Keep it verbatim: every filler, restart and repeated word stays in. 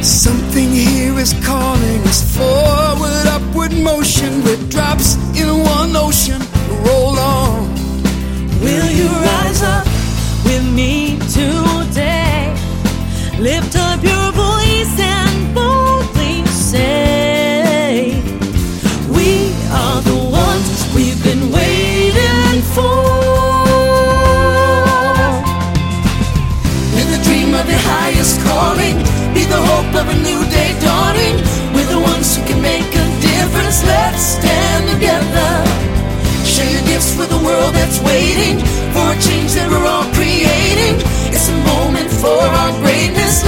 Something here is calling us forward, upward motion with drops in one ocean. Roll on. Will you rise up with me today? Lift up your voice and boldly say, we are the ones we've been waiting for. In the dream of the highest calling, be the hope of a new day dawning. We're the ones who can make a difference. Let's stand together. Share your gifts with the world that's waiting for a change that we're all creating. It's a moment for our greatness.